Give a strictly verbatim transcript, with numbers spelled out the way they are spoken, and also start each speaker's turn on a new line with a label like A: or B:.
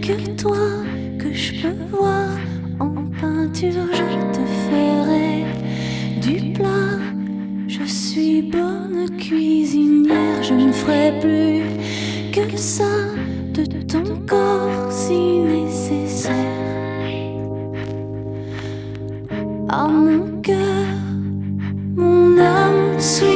A: que toi que je peux voir en peinture. Je te ferai du plat. Je suis bonne cuisinière. Je ne ferai plus que ça de ton corps si nécessaire. À mon cœur, mon âme, suis